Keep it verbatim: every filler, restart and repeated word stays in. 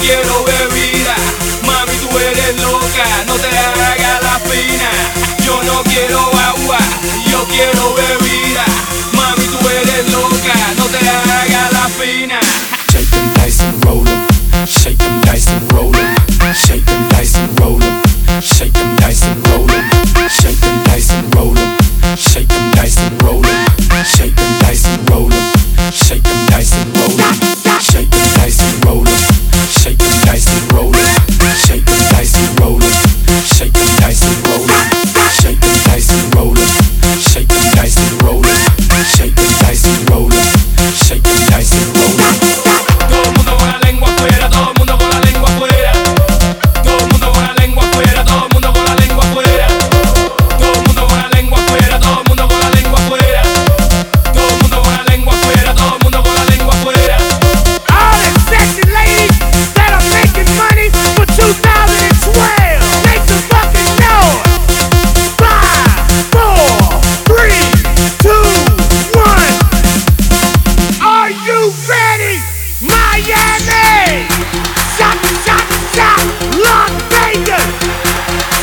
quiero bebida, mami tú eres loca, no te hagas la fina. Yo no quiero agua, yo quiero bebida, mami tú eres loca, no te hagas la fina. Shake them dice and roll 'em, shake them dice and roll 'em, shake them dice and roll 'em, shake them dice and roll 'em, shake them dice and roll 'em, shake them dice and roll 'em, shake them dice and roll 'em, shake them dice and roll 'em, shake them dice and roll 'em, shake them dice and roll 'em, shake them dice and roll 'em, shake them dice and roll 'em, shake them dice and roll 'em, shake them dice and roll 'em, shake them dice and roll 'em, shake them dice and roll 'em. Todo el mundo con la lengua afuera, todo el mundo con la lengua afuera. Todo el mundo con la lengua afuera, todo el mundo con la lengua afuera. Todo el mundo con la lengua afuera, todo el mundo con la lengua afuera. Todo el mundo con la lengua afuera, todo el mundo con la lengua afuera. All the sexy ladies that are making money for two thousand twelve, make some fucking noise. Five, four, three, two, one. Are you ready, Miami? Shot, shot, shot, Las Vegas.